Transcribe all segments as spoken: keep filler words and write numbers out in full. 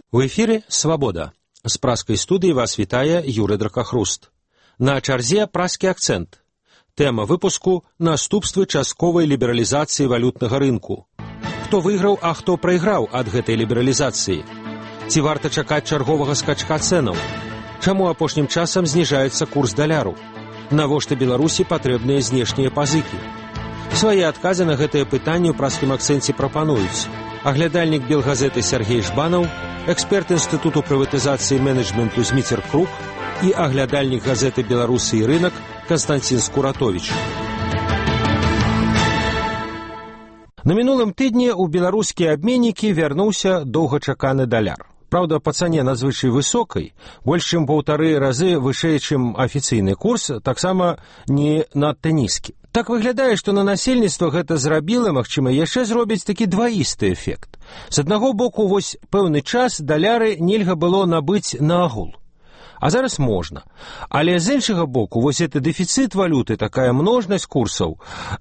У эфіры «Свабода». З праскай студыі вас вітае Юрый Дракахруст. На чарзе праскі акцэнт. Тэма выпуску «Наступствы частковай лібералізацыі валютнага рынку». Хто выйграў, а хто прайграў ад гэтай лібералізацыі? Ці варта чакаць чарговага скачка цэнаў? Чаму апошнім часам зніжаецца курс даляру? Навошта Беларусі патрэбныя знешнія пазыкі? Свае адказы на гэтае пытанне ў праскім акцэнце прапануюць аглядальнік Белгазеты Сергей Жбанаў, эксперт Інстытуту прыватызацыі і менеджменту Зміцер Крук і аглядальнік газеты «Беларусы і рынак» Константин Скуратович. На мінулым тыдні ў беларускія абменнікі вярнуўся доўгачаканы даляр. Праўда, па цане надзвычай высокай, больш чым паўтары разы вышэй, чым афіцыйны курс, таксама не надта нізкі. Так выглядае, што на насельніцтва гэта зрабіла, магчыма, яшчэ зробіць такі дваісты эфект. З аднаго боку, вось пэўны час даляры нельга было набыць наогул. А зараз можна. Але з іншага боку, вось гэты дэфіцыт валюты, такая множнасць курсаў,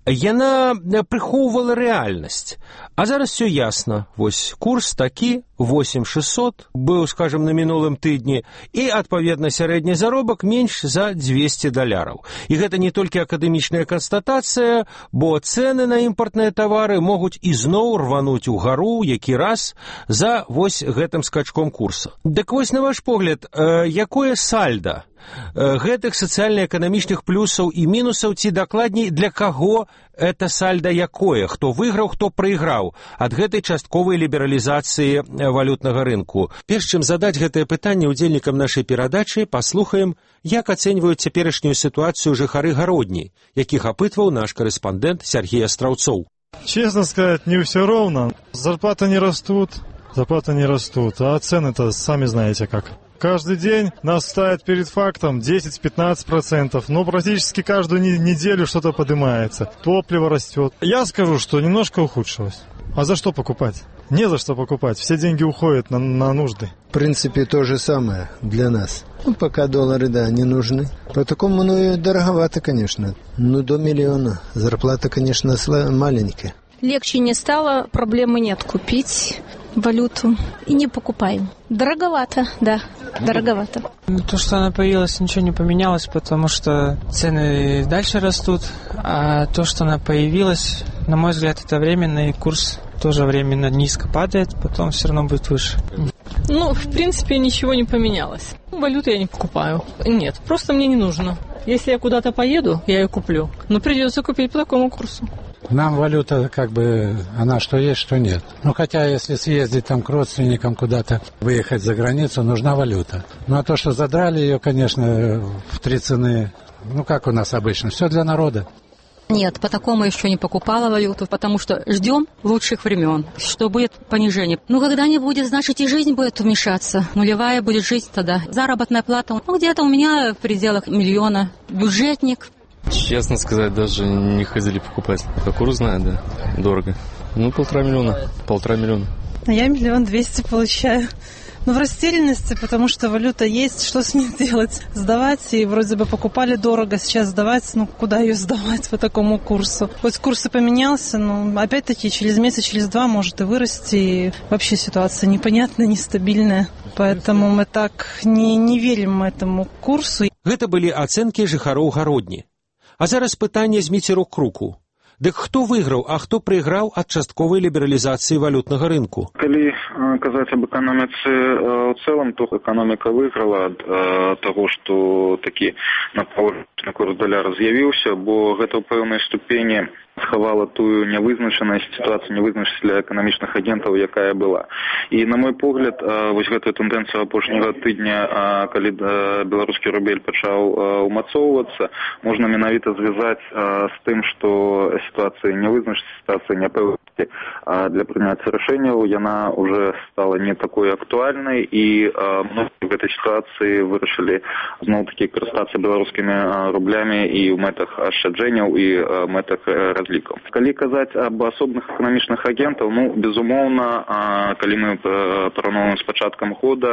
яна прыхоўвала рэальнасць. А зараз все ясна. Вось курс такі, восемь шэсцьсот, быў, скажем, на мінулым тыдні, і, адпаведна, сярэдні заробак менш за дзвесце даляраў. І гэта не толькі акадэмічная канстатацыя, бо цэны на імпартныя тавары могуць ізноў рвануць угару які раз за вось гэтым скачком курса. Дык вось, на ваш погляд, э, якое сальда гэтых сацыяльна-эканамічных плюсаў і мінусаў, ці дакладней, для каго это сальда якое, хто выйграў, хто прайграў ад гэтай частковай лібералізацыі валютнага рынку? Перш чым задаць гэтае пытанне удзельнікам нашай перадачы, паслухаем, як ацэньваюць цяперашнюю сітуацыю жыхары Гародні, якіх апытваў наш корэспандэнт Сергей Астраўцоў. Честно сказать, не все ровно. Зарплаты не растут, зарплаты не растут, а цены-то сами знаете как. Каждый день нас ставят перед фактом десять-пятнадцать процентов, но практически каждую неделю что-то поднимается. Топливо растет. Я скажу, что немножко ухудшилось. А за что покупать? Не за что покупать. Все деньги уходят на, на нужды. В принципе, то же самое для нас. Ну, пока доллары, да, не нужны. По такому, ну, и дороговато, конечно. Ну, до миллиона. Зарплата, конечно, маленькая. Легче не стало, проблемы нет купить валюту и не покупаем. Дороговато, да, дороговато. То, что она появилась, ничего не поменялось, потому что цены дальше растут, а то, что она появилась, на мой взгляд, это временно, и курс тоже временно низко падает, потом все равно будет выше. Ну, в принципе, ничего не поменялось. Валюту я не покупаю. Нет, просто мне не нужно. Если я куда-то поеду, я ее куплю. Но придется купить по такому курсу. Нам валюта, как бы, она что есть, что нет. Ну, хотя, если съездить там к родственникам куда-то, выехать за границу, нужна валюта. Ну, а то, что задрали ее, конечно, в три цены, ну, как у нас обычно, все для народа. Нет, по такому еще не покупала валюту, потому что ждем лучших времен, что будет понижение. Ну, когда не будет, значит, и жизнь будет вмешаться. Нулевая будет жизнь тогда. Заработная плата, ну, где-то у меня в пределах миллиона. Бюджетник. Честно сказать, даже не ходили покупать. А курс знаю, да, дорого. Ну, полтора миллиона, полтора миллиона. Я миллион двести получаю. Ну, в растерянности, потому что валюта есть, что с ней делать? Сдавать, и вроде бы покупали дорого, сейчас сдавать, ну, куда ее сдавать по такому курсу? Хоть курс и поменялся, но, опять-таки, через месяц, через два может и вырасти, и вообще ситуация непонятная, нестабильная. Поэтому мы так не, не верим этому курсу. Гэта былі ацэнкі жыхароў Гародні. А зараз пытанне Зміцеру Круку. Дык хто выйграў, а хто прайграў ад частковай лібералізацыі валютнага рынку? Калі казаць об эканоміцы ў цэлым, то эканоміка выйграла ад таго, што такі напаўнічны курс даляра з'явіўся, бо гэта ў пэўнай ступені схавала тую нявызначанасць, сітуацыю нявызначанасць для эканамічных агентаў, якая была. І, на мой погляд, вось гэтую тэндэнцыю апошняга тыдня, калі беларускі рубель пачаў умацоўвацца, можна менавіта звязаць з тым, што сітуацыя нявызначанасці, сітуацыя няпэўнасці для прыняцця рашэнняў, яна уже стала не такой актуальнай, і многія в гэтай сітуацыі вырашылі зноў-такі карыстацца беларускімі рублямі і ў мэтах ашчаджэнняў, і мэтах разлікаў. Калі казаць аб асобных эканамічных агентаў, ну, безумоўна, калі мы параўноўваем з пачаткам года,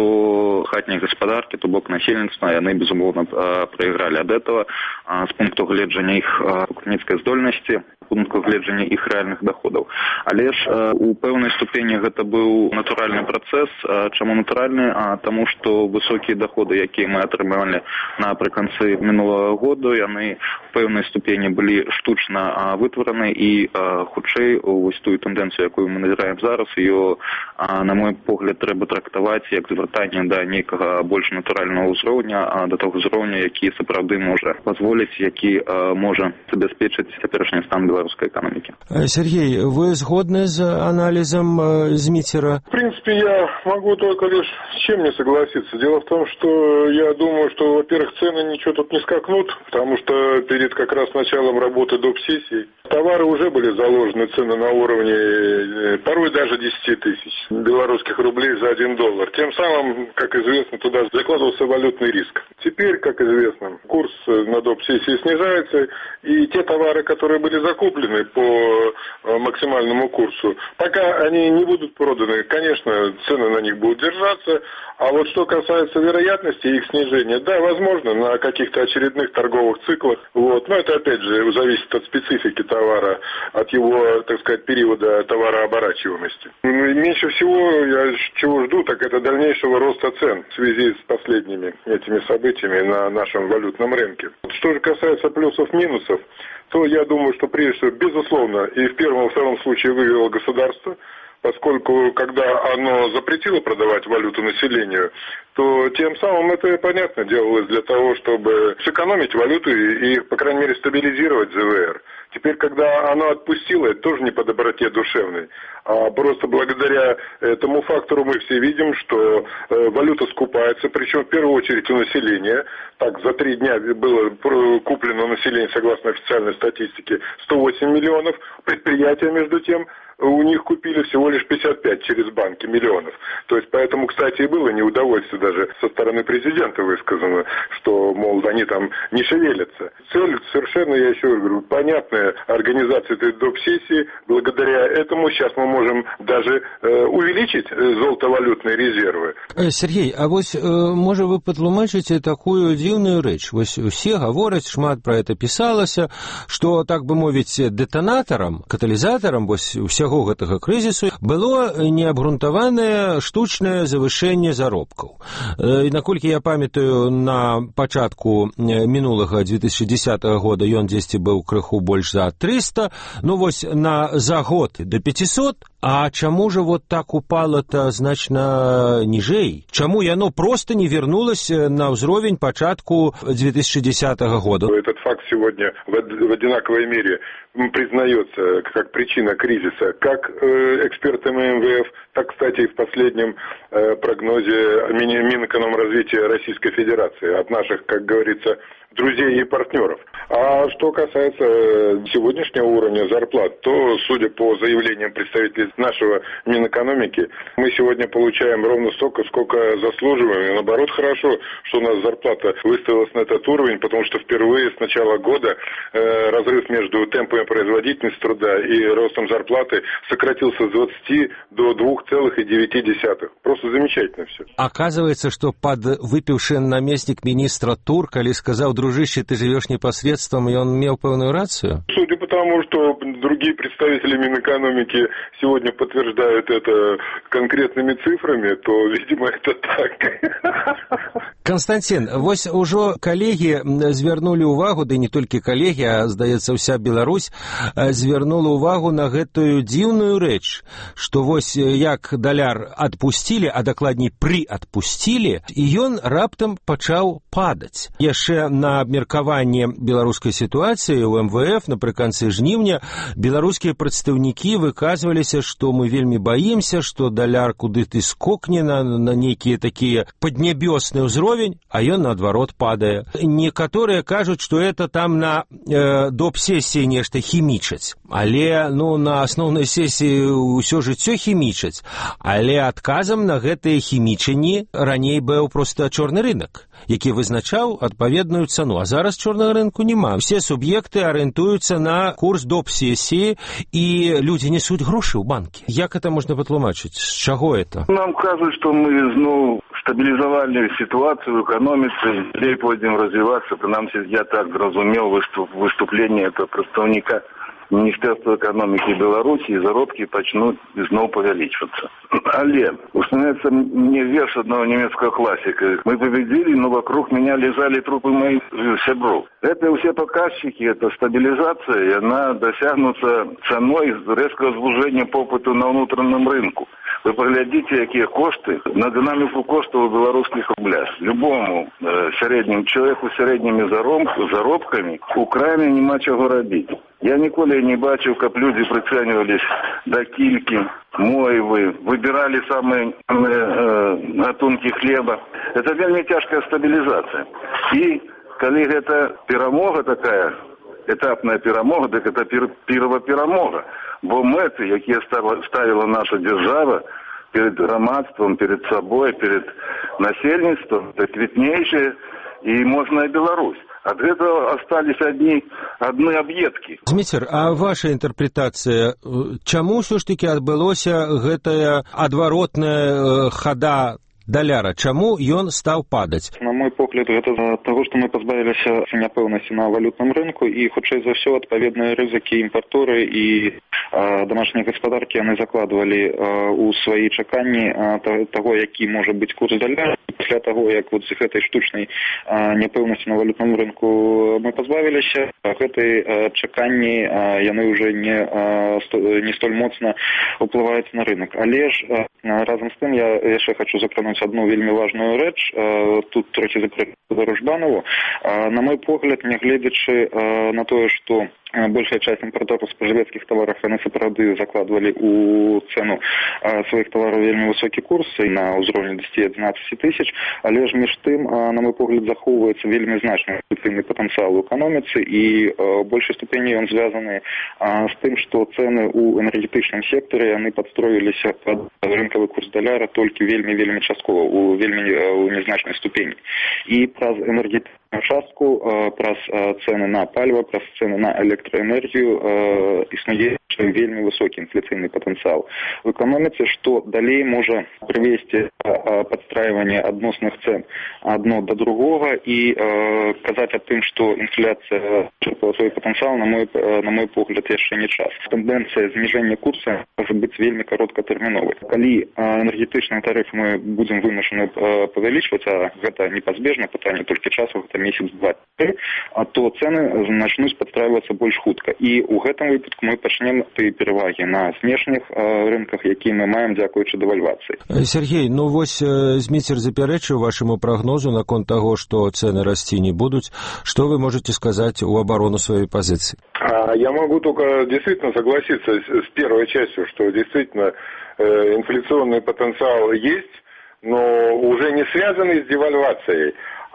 то хатнія гаспадаркі, то бок насельніцтва, яны, безумоўна, прайгралі ад этого. З пункту гледжання іх пакупніцкай здольнасці пункту гледжання іх рэальных даходаў. Але ж у пэўнай ступені гэта быў натуральны працэс. Чаму натуральны? А таму што высокія даходы, якія мы атрымалі напрыканцы мінулага году, яны в пэўнай ступені былі штучна вытвораны і хутчэй вось тую тэндэнцыю, якую мы назіраем зараз, ее, на мой погляд, трэба трактаваць як звяртанне да нейкага больш натуральнага ўзроўня, да того ўзроўня, які сапраўды можа дазволіць, які можа забяспечыць цяперашні стан беларускай эканомікі. Сергей, вы згодны з анализом Змитера? В принципе, я могу только лишь с чем не согласиться. Дело в том, что я думаю, что, во-первых, цены ничего тут не скакнут, потому что перед как раз началом работы доп. Сессии товары уже были заложены, цены на уровне порой даже десять тысяч белорусских рублей за один доллар. Тем самым, как известно, туда закладывался валютный риск. Теперь, как известно, курс на доп. Сессии снижается, и те товары, которые были закуплены по максимальному курсу, пока они не будут проданы, конечно, цены на них будут держаться. А вот что касается вероятности их снижения, да, возможно, на каких-то очередных торговых циклах. Вот. Но это, опять же, зависит от специфики товара, от его, так сказать, периода товарооборачиваемости. Меньше всего я чего жду, так это дальнейшего роста цен в связи с последними этими событиями на нашем валютном рынке. Что же касается плюсов-минусов, то я думаю, что прежде всего, безусловно, и в первом и втором случае выиграло государство, поскольку когда оно запретило продавать валюту населению, то тем самым это, понятно, делалось для того, чтобы сэкономить валюту и, по крайней мере, стабилизировать зэ вэ эр. Теперь, когда оно отпустило, это тоже не по доброте душевной, а просто благодаря этому фактору мы все видим, что э, валюта скупается, причем в первую очередь у населения. Так, за три дня было куплено у населения, согласно официальной статистике, сто восемь миллионов. Предприятия, между тем, у них купили всего лишь пятьдесят пять через банки миллионов. То есть, поэтому, кстати, и было неудовольствие даже со стороны президента высказано, что, мол, они там не шевелятся. Цель совершенно, я еще говорю, понятная организация этой доп. Сессии. Благодаря этому сейчас мы можем даже э, увеличить золотовалютные резервы. Сергей, а вось, э, може вы патлумачыце такую дзіўную рэч? Вось усе гавораць, шмат пра гэта пісалася, што, так бы мовіць, дэтанатарам, каталізатарам вось усяго гэтага крызісу было неабгрунтаванае штучнае завышэнне заробкаў. І наколькі я памятаю, на пачатку мінулага две тысячи десятого года ён дзесьці быў крыху больш за триста, ну вось на за год до пятисот. А чаму же вот так упало-то значна ніжэй? Чаму яно просто не вернулось на ўзровень пачатку две тысячи десятого года? Этот факт сегодня в одинаковой мере признается как причина кризиса, как экспертами эм вэ эф, так, кстати, и в последнем прогнозе Минэкономразвития Российской Федерации от наших, как говорится, друзей и партнеров. А что касается сегодняшнего уровня зарплат, то, судя по заявлениям представителей нашего Минэкономики, мы сегодня получаем ровно столько, сколько заслуживаем. И наоборот, хорошо, что у нас зарплата выставилась на этот уровень, потому что впервые с начала года э, разрыв между темпами производительности труда и ростом зарплаты сократился с двадцати до двух целых девяти десятых. Просто замечательно все. Оказывается, что под выпивший наместник министра Тур, коли сказал: дружище, ты живешь непосредством, и он имел полную рацию? Судя по тому, что другие представители Минэкономики сегодня подтверждают это конкретными цифрами, то, видимо, это так. Константин, вось ужо калегі звярнулі ўвагу, да не толькі калегі, а, здаецца, ўся Беларусь звярнула ўвагу на гэтую дзіўную рэч, што вось як даляр адпусцілі, а дакладней прыадпусцілі, і ён раптам пачаў падаць. Яшчэ на абмеркаванне беларускай сітуацыі ў эм вэ эф напрыканцы жніўня беларускія прадстаўнікі выказваліся, што мы вельмі баімся, што даляр куды-ты скокне на, на нейкія такія паднябёсныя ўзровень, а ён, наадварот, падае. Некаторыя кажуць, што это там на э, доп-сесіі нешта хімічаць. Але, ну, на асноўнай сесіі ўсё жыццё хімічаць. Але адказам на гэтыя хімічанні раней быў проста чорны рынок, які вызначаў адпаведную цану. А зараз чорнага рынку няма. Все суб'екты арыентуюцца на курс доп-сесіі, і людзі несуць грошы ў банкі. Як это можна патлумачыць? З чаго это? Нам кажуць, што мы зноў стабілізавалі ситуацию в экономике, далее будем развиваться. Принамсі, я так зразумел выступ, выступление этого представника Міністерства эканомікі Беларусі, і заробкі пачнуць зноў павялічвацца. Але успоминается мне верш одного немецкого классика. Мы победили, но вокруг меня лежали трупы моих сябров. Это все показчики, это стабилизация, и она досягнуться ценой резкого звужения попыту на внутреннем рынку. Вы поглядите, какие кошты, на динамику коштов в белорусских рублях. Любому э, среднему человеку с средними заробками в Украине нема чего робить. Я ніколи не бачив, как люди приценивались до кильки, мойвы, выбирали самые э, гатунки хлеба. Это вельми тяжкая стабилизация. И коли это перемога такая, этапная перемога, так это пер, первая перемога. Бо мэты, якія ставила наша держава перед громадством, перед собой, перед насельніцтвом, это квітнейшая и мощная Беларусь. От этого остались одни, одни объедки. Зміцер, а ваша інтэрпрэтацыя, чаму ўсё ж таки адбылося гэтая адваротная хада даляра? Чаму ён стаў падаць? На мой погляд, гэта з-за таго, што мы пазбавіліся няпэўнасці на валютным рынку і, хутчэй за ўсё, адпаведныя рызыкі імпарторы і а, домашнія гаспадаркі яны закладвалі а, у свае чаканні а, таго, які можа быць курс даляра. Пасля таго, як вот з гэтай штучнай а, няпэўнасці на валютным рынку мы пазбавіліся, гэтай а, чаканні а, яны ўжо не, а, сто, не столь моцна ўплываюць на рынок. Але ж а, разам з тым я яшчэ хочу закрануць одну вельмі важную рэч. Тут трохі закрыта Ружбанову. На мой погляд, нягледзячы на тое, што большая часть импортеров споживецких товаров, они сапраўды закладывали у цену своих товаров вельмі высокі курс і на ўзроўні дзесяць-адзінаццаць тысяч, але ж між тым, на мой погляд, захоўваецца вельмі значны інвестыцыйны патэнцыял у эканоміцы і ў большай ступені ён звязаны з тым, што цены ў энергетычным секторе яны падстроіліся пад рынкавы курс даляра толькі вельмі-вельмі часткова, у вельмі у незначнай ступені. І праз энергетычную частку, праз цены на паліва, праз цены на электроэнергію існуе вельмі высокі інфляцыйны патэнцыял в эканоміцы, што далей можа прывесці падстрайванне адносных цен адно да другога і казаць аб тым, што інфляцыя чырпала свой патэнцыял, на мой, на мой погляд, яшчэ не час. Тэндэнцыя зніжэння курса можа быць вельмі кароткатэрміновай. Калі энергетычныя тарыфы мы будзем вымушаны павялічваць, а гэта непазбежна, пытанне толькі часу, гэта месяц-два, то цены начнуць падстрайвацца больш хутка. І ў гэтым выпадку мы пачнем тыя перавагі на знешніх рынках, якія мы маем дзякуючы дэвальвацыі. Сергей, ну вось Зміцер запярэчыў вашаму прагнозу наконт таго, што цены расці не будуць. Что вы можете сказать у оборону своей позиции? Я могу только действительно согласиться с первой частью, что действительно инфляционный потенциал есть, но уже не связанный с девальвацией.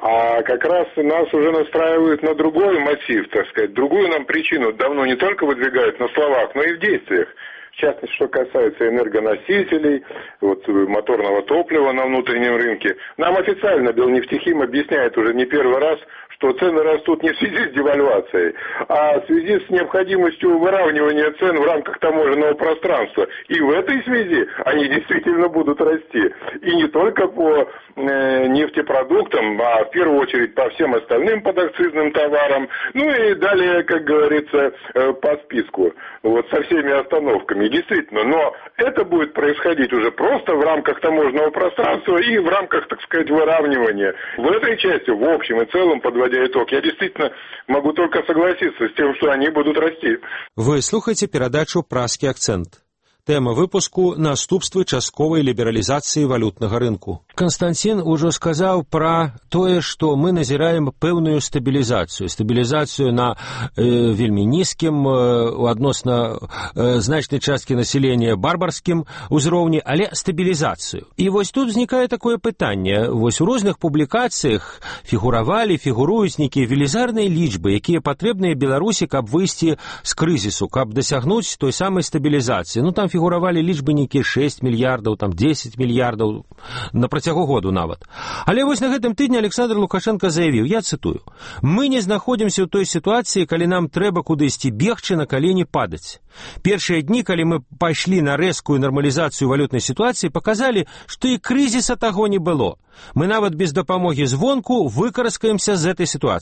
А как раз нас уже настраивают на другой мотив, так сказать, другую нам причину давно не только выдвигают на словах, но и в действиях. В частности, что касается энергоносителей, вот, моторного топлива на внутреннем рынке. Нам официально Белнефтехим объясняет уже не первый раз, что цены растут не в связи с девальвацией, а в связи с необходимостью выравнивания цен в рамках таможенного пространства. И в этой связи они действительно будут расти. И не только по э, нефтепродуктам, а в первую очередь по всем остальным подакцизным товарам. Ну и далее, как говорится, э, по списку. Вот со всеми остановками. Действительно, но это будет происходить уже просто в рамках таможенного пространства и в рамках, так сказать, выравнивания. В этой части, в общем и целом, подводя итог, я действительно могу только согласиться с тем, что они будут расти. Вы слухаете передачу «Празкі акцент». Тема выпуску «Наступствы частковай лібералізацыі валютнага рынку». Константин ўжо сказаў пра тое, што мы назіраем пэўную стабілізацыю. Стабілізацыю на э, вельмі нізкім, э, адносна э, значнай часткі насялення барбарскім узроўні, але стабілізацыю. І вось тут узнікае такое пытанне. Вось у розных публікацыях фігуравалі, фігуруюць нейкія велізарныя лічбы, якія патрэбныя Беларусі, каб выйсці з крызісу, каб дасягнуць той самай стабілізацыі. Ну, там фігуравалі лічбы нейкія шэсць мільярдаў, там дзесяць мільярдаў, на працягу году нават. Але вось на гэтым тыдні Александр Лукашенко заявіў, я цытую, «Мы не знаходзімся ў той сітуацыі, калі нам трэба кудысьці бегчы, на калені падаць. Першыя дні, калі мы пайшлі на рэзкую нармалізацыю валютнай сітуацыі, паказалі, што і крызіса таго не было. Мы нават без дапамогі звонку выкараскаемся з этой сітуацыі».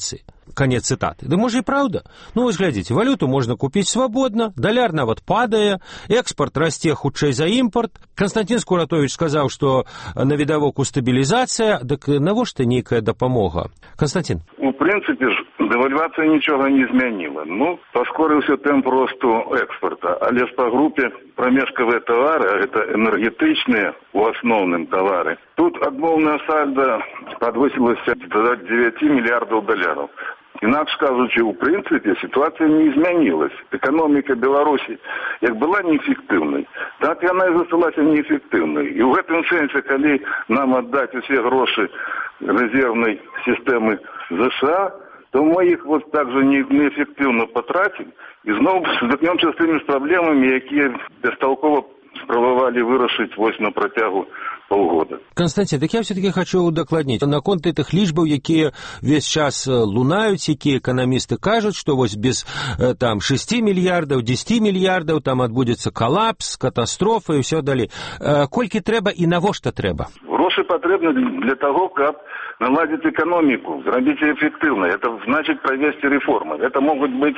Канец цытаты. Да можа і праўда. Ну вось глядзіце, валюту можна купіць свабодна, даляр нават падае, экспорт расце хутчэй за імпорт. Константин Скуратович сказаў, што навідавоку стабілізацыя, дык навошта нейкая дапамога? Константин. У прынцыпе ж дэвальвацыя нічога не змяніла. Ну, паскорыўся тэмп росту экспорта, але ж па групе прамежкавыя тавары, а гэта энергетычныя у асноўным тавары. Тут адмоўная сальда падвысілася да дзевяці мільярдаў даляраў. Інакш кажучы, у прынцыпе сітуацыя не змянілась. Эканоміка Беларусі як была неэфектыўнай, так яна і засталася неэфектыўнай. І ў гэтым сэнсе, калі нам аддаць усе грошы резервной сістэмы ЗША, то мы іх вот так же неэфектыўна патрацім і зноў сутыкнёмся з тымі праблемамі, якія бесталкова спрабавалі вырашыць вось на працягу полгода. Константин, так я все-таки хочу удакладніць. Наконт тых лічбаў, якія весь час лунаюць, якія эканамісты кажуць, што вось без там шэсці мільярдаў, дзесяці мільярдаў там адбудзецца калапс, катастрофа і ўсё далей. Колькі трэба і навошта трэба? Грошы патрэбны для того, каб наладить экономику, зрабіць эффективно. Это значит провести реформы. Это могут быть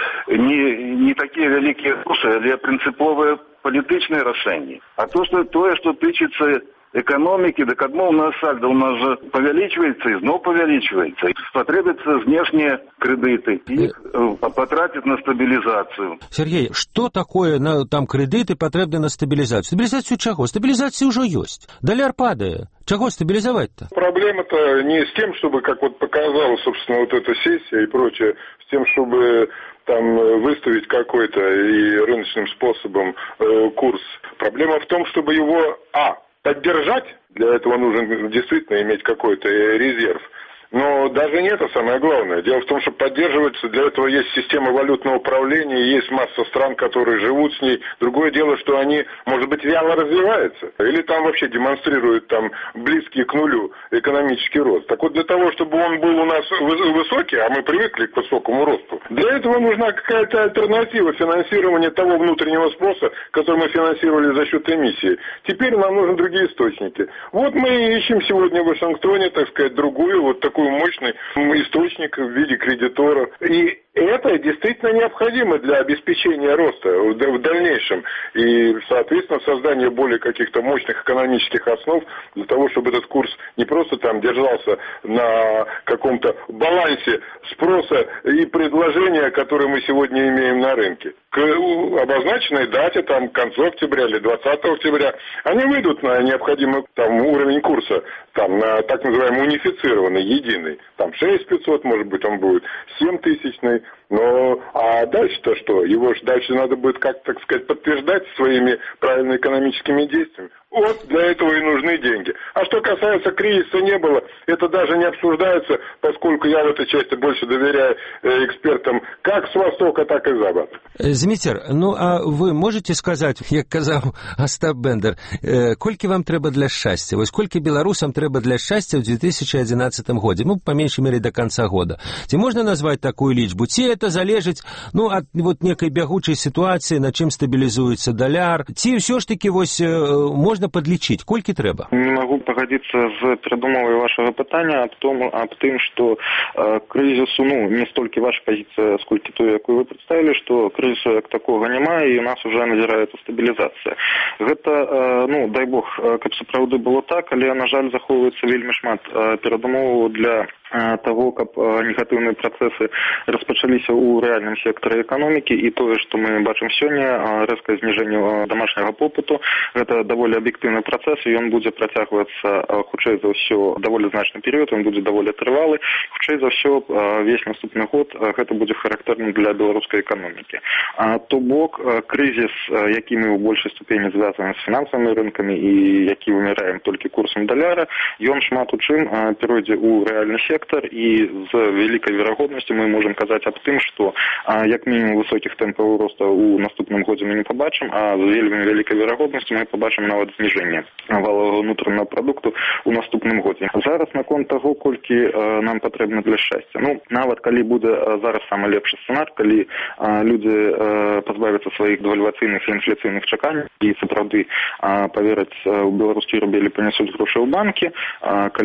не, не такие великие грошы, але принциповые политичные решения. А то, что тое, что тычыцца экономики, так адмоўная сальда у нас же павялічваецца и зноў павялічваецца. Потребуются внешние кредиты, их потратить на стабилизацию. Сергей, что такое на, там кредиты потребны на стабилизацию? Стабилизацию чего? Стабилизация уже есть. Доляр падает. Чего стабилизовать-то? Проблема-то не с тем, чтобы, как вот показала, собственно, вот эта сессия и прочее, с тем, чтобы там выставить какой-то и рыночным способом э, курс. Проблема в том, чтобы его, а, поддержать, для этого нужно действительно иметь какой-то резерв. Но даже не это самое главное. Дело в том, что поддерживается, для этого есть система валютного управления, есть масса стран, которые живут с ней. Другое дело, что они, может быть, вяло развиваются. Или там вообще демонстрируют там близкий к нулю экономический рост. Так вот, для того, чтобы он был у нас высокий, а мы привыкли к высокому росту, для этого нужна какая-то альтернатива финансирования того внутреннего спроса, который мы финансировали за счет эмиссии. Теперь нам нужны другие источники. Вот мы ищем сегодня в Вашингтоне, так сказать, другую, вот такую мощный источник в виде кредиторов. И это действительно необходимо для обеспечения роста в дальнейшем. И, соответственно, создание более каких-то мощных экономических основ для того, чтобы этот курс не просто там держался на каком-то балансе спроса и предложения, которые мы сегодня имеем на рынке. К обозначенной дате, там, к концу октября или двадцатого октября, они выйдут на необходимый там уровень курса, там, на так называемый унифицированный, единый. Там шесть тысяч пятьсот, может быть, он будет семь тысячный. Но, а дальше-то что? Его же дальше надо будет, как, так сказать, подтверждать своими правильными экономическими действиями. Вот для этого и нужны деньги. А что касается кризиса не было, это даже не обсуждается, поскольку я в этой части больше доверяю э, экспертам как с Востока, так и с Запада. Зміцер, ну а вы можете сказать, як казав Остап Бендер, э, колькі вам трэба для шчасця? Вось колькі беларусам трэба для шчасця ў две тысячи одиннадцатом годзе? Ну, по меньшей мере, до конца года. Ці можна назвать такую лічбу? Ці это залежыць, ну, ад вот некай бягучай сітуацыі, на чым стабілізуецца даляр? Ці ўсё ж таки вось э, можна подлічыць, колькі трэба? Не могу погодиться з перадумовай вашего пытання аб том, аб тым, что э, кризису, ну, не столькі ваша позиция, сколькі той, якую вы представили, что кризису як такого няма, и у нас уже назіраецца стабілізацыя. Гэта, э, ну, дай бог, каб сапраўды было так, але, на жаль, захоўваецца вельмі шмат э, перадумоваў для э, того, каб э, негатыўныя працэсы распачаліся ў рэальным сектары эканомікі, і тое, што мы бачым сёння, э, рэзкае зніжэнне э, домашняга попыту, гэта даволі аб'ектыўны працэс, і ён будзе працягвацца э, хутчэй за ўсё даволі значны перыяд, ён будзе даволі трывалы, хутчэй за ўсё э, весь наступны год э, гэта будзе характэрным для беларускай эканомікі. А то бок э, крызіс, э, які мы ў большай ступені звязаны з фінансавымі рынкамі і які вымяраем толькі курсам даляра, ён шмат у чым э, перайдзе ў рэальны сектар, і з вялікай верагоднасцю мы можам казаць аб тым, што э, як мінімум высокіх тэмпаў роста ў наступным годзе мы не пабачым, а з вельмі вялікай верагоднасцю мы пабачым нават зніжэнне валовага внутреннего продукту у наступным годзе. Зараз наконт таго, колькі э, нам патрэбна для шчасця. Ну, нават калі будзе э, зараз самы лепшы сцэнар, калі э, людзі э, пазбавяцца сваіх дэвальвацыйных і інфляцыйных чаканняў і сапраўды э, павераць э, у беларускі рубель і панясуць грошы ў банкі, э, калі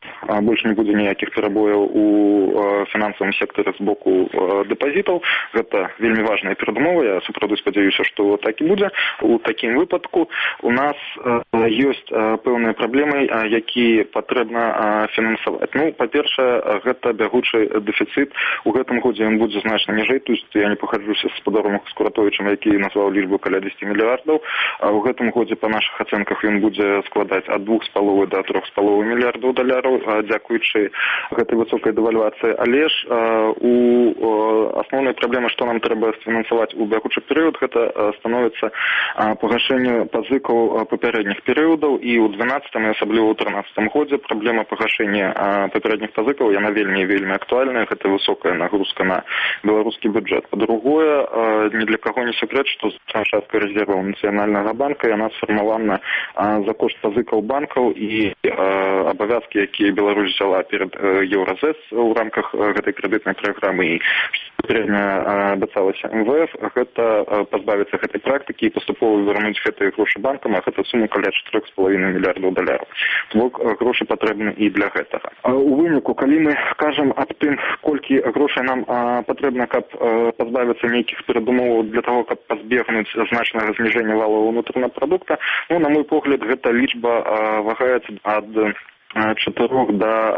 больше не будет никаких перебоев у финансовом секторе с боку депозитов. Это вельми важная передумова. Я справді сподіваюся, что так и будет. У таким выпадку у нас есть певные проблемы, які потрібно фінансувати. Ну, по-перше, это бягучий дефицит. У гэтым годзе он будет значно ниже. То есть я не похожусь с Подором Скуратовичем, який назвал лічбу каля десять миллиардов. А у гэтым годзе по наших оценках он будет складать от двух с половой до трех с половой миллиардов долларов, дзякуючы гэтай высокой девальвации. Але ж у основной проблемы, что нам трэба фінансаваць у бягучы перыяд, гэта становится пагашэнне пазыкаў папярэдніх перыядаў, і ў дванаццатым і асабліва ў трынаццатым годзе праблема пагашэння папярэдніх пазыкаў яна вельмі вельмі актуальная. Гэта высокая нагрузка на беларускі бюджэт. Па-другое, ні для каго не секрет, што частка рэзерваў нацыянальнага банка яна сфармавана за кошт пазыкаў банкаў, і абавязкі, якія Беларусь взяла перед Еўразэс у рамках гэтай крэдытнай праграмы і папярэдня абяцалася эм вэ эф, гэта пазбавіцца гэтай практыкі і паступова вярнуць гэтыя грошы банкам, а гэта сума каля чатырох з паловінай мільярдаў даляраў. То бок грошы патрэбны і для гэтага. У выніку, калі мы кажам аб тым, колькі грошай нам патрэбна, каб пазбавіцца нейкіх перадумоваў для того, каб пазбегнуць значнага зніжэння валовага ўнутранага прадукта, ну, на мой погляд, гэта лічба вагаецца ад чатырох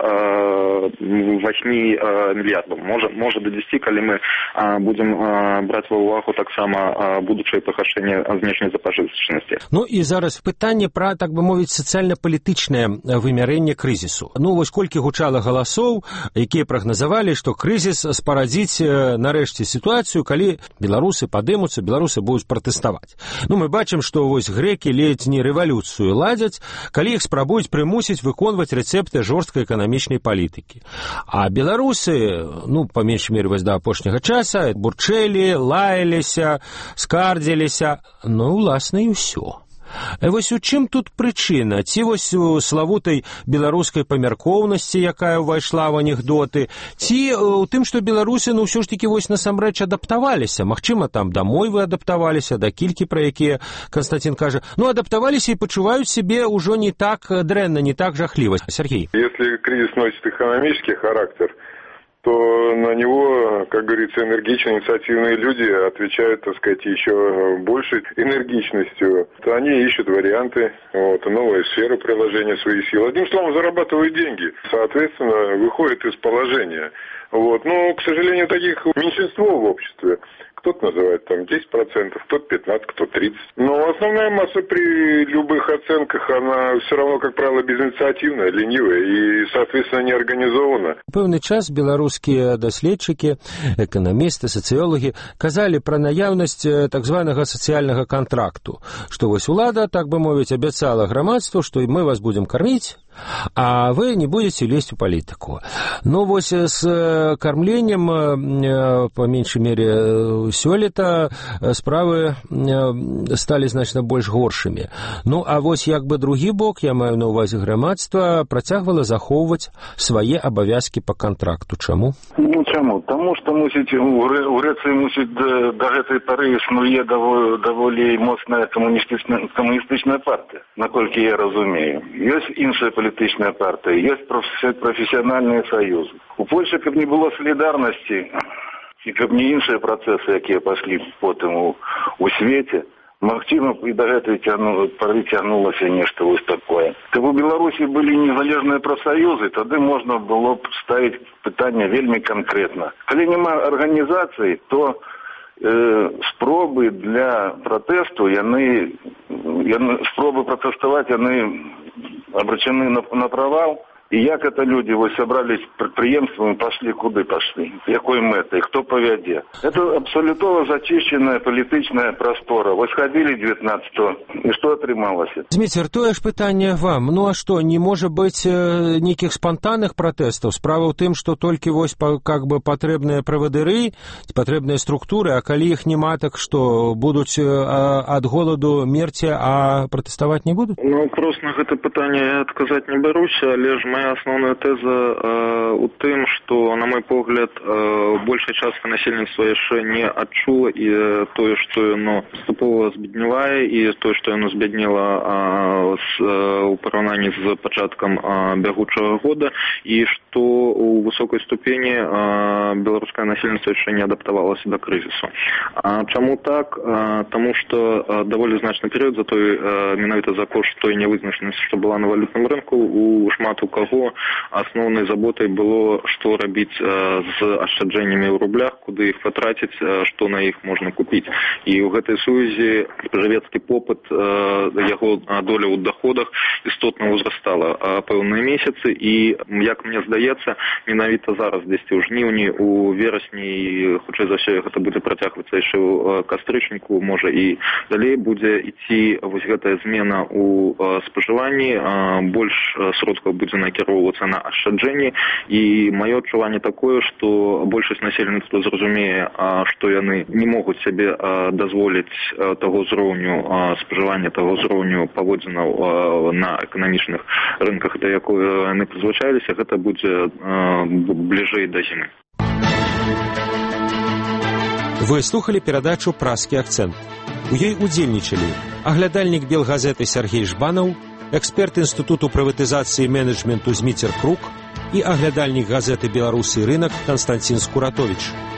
до восьми мільярдаў. Можа, можа до десяти, калі мы будем браць ва ўвагу таксама будучае пагашэнне знешняй запазычанасці. Ну і зараз пытанне пра, так бы мовіць, сацыяльна-палітычнае вымярэнне крызісу. Ну вось колькі гучала галасоў, якія прагназавалі, што крызіс спарадзіць нарэшце сітуацыю, калі беларусы падымуцца, беларусы будуць пратэставаць. Ну мы бачым, што вось грэкі ледзь не рэвалюцыю ладзяць, калі іх спрабуюць прымусіць выконваць рецепты жорсткай эканамічнай палітыкі. А беларусы, ну, па меншай меры вось да апошняга часа, бурчэлі, лаяліся, скардзіліся, ну, уласна, і ўсё. Вось у чым тут прычына? Ці вось у славутай беларускай памяркоўнасці, якая ўвайшла ў анекдоты, ці у тым, што беларусы, ну, ўсё ж такі вось насамрэч адаптаваліся? Магчыма, там да мовы адаптаваліся, да кількі, пра якія Константин кажа. Ну, адаптаваліся і пачуваюць сябе ўжо не так дрэнна, не так жахліва. Сергей. Если кризис носит экономический характер, то на него, как говорится, энергичные, инициативные люди отвечают, так сказать, еще большей энергичностью. Они ищут варианты, вот, новые сферы приложения своих сил. Одним словом, зарабатывают деньги, соответственно, выходят из положения. Вот. Но, к сожалению, таких меньшинство в обществе. Кто-то называет там десять процентов, кто-то пятнадцать, кто-то тридцать. Но основная масса при любых оценках, она все равно, как правило, безинициативная, ленивая и, соответственно, не организована. Пэўны час беларускія даследчыкі, эканамісты, сацыёлагі казалі пра наяўнасць так званага сацыяльнага контракту, што вось улада, так бы мовіць, абяцала грамадству, што мы вас будем корміць, а вы не будете лезть в политику. Но вот с кормлением, по меньшей мере, сёлета справы стали значно больш горшымі. Ну, а вось як бы другі бок, я маю на увазе грамадства, працягвала захоўваць свае абавязкі по контракту. Чаму? Ну, чаму? Таму, што мусіць, у Грэцыі мусіць да, да гэтай пары існуе даволі, даволі моцная камуністычная, камуністычная партыя, наколькі я разумею. Ёсць іншая палітычная партыя, ёсць прафесіянальныя саюзы. У Польшы, каб не было салідарнасці, і каб не іншыя працэсы, якія пашлі потым у, у свеце, магчыма, і да гэтай пары цягнулася нешта вось такое. Каб у Беларусі былі незалежныя прафсаюзы, тады можна было б ставіць пытанне вельмі канкрэтна. Калі няма арганізацыі, то э, спробы для пратэсту, яны, яны спробы пратэставаць, яны обречены на, на провал. И як это люди вот собрались предприемством и пошли куды пошли? Якой мэтай? Кто поведет? Это абсолютно зачищенная политичная простора. Вот сходили девятнадцатого, и что отрымалось? Дмитрий, тое ж пытанне вам. Ну а что, не может быть э, неких спонтанных протестов? Справа в тым, что только вось по, как бы потребные правадыры, потребные структуры, а калі их нема, так что будут э, от голоду мерці, а протестовать не будут? Ну, просто на это пытанне я отказать не берусь, але ж моя основная теза э, у тым, што, на мой погляд, э, большая частка насельніцтва яшчэ не адчула і э, тое, што яно паступова збеднявае, і тое, што яно збяднела э, з у параўнанні з пачаткам бягучага года, і што у высокай ступені беларускае насельніцтва яшчэ не адаптавалася да крызісу. Чаму так? Таму што даволі значны перыяд за той, менавіта за кошт той нявызначанасці, што была на валютным рынку, у шмат у каго асноўнай заботай было, што рабіць з ашчаджэннямі ў рублях, куды іх патраціць, што на іх можна купіць. І ў гэтай сувязі спажывецкі попыт, яго доля ў доходах істотна ўзрастала пэўныя месяцы, і, як мне здаецца, менавіта зараз, дзесьці ў жніўні, у верасні, і хутчэй за ўсё гэта будзе працягвацца яшчэ ў кастрычніку, можа і далей будзе ісці вось гэтая змена ў спажыванні, больш сродкаў будзе накіроўвацца на ашчаджэнні, і маё адчуванне такое, што большасць насельніцтва зразумее, што яны не могуць сабе дазволіць таго ўзроўню спажывання, таго ўзроўню паводзінаў на эканамічных рынках, да якой яны прызвычаіліся, гэта будзе бліжэй да зімы. Вы слухали перадачу «Празкі акцэнт». У ёй удзельнічалі аглядальнік Белгазеты Сергей Жбанаў, эксперт Інстытуту прыватызацыі і менеджменту Зміцер Крук і аглядальнік газеты «Беларусы і рынак» Константин Скуратович.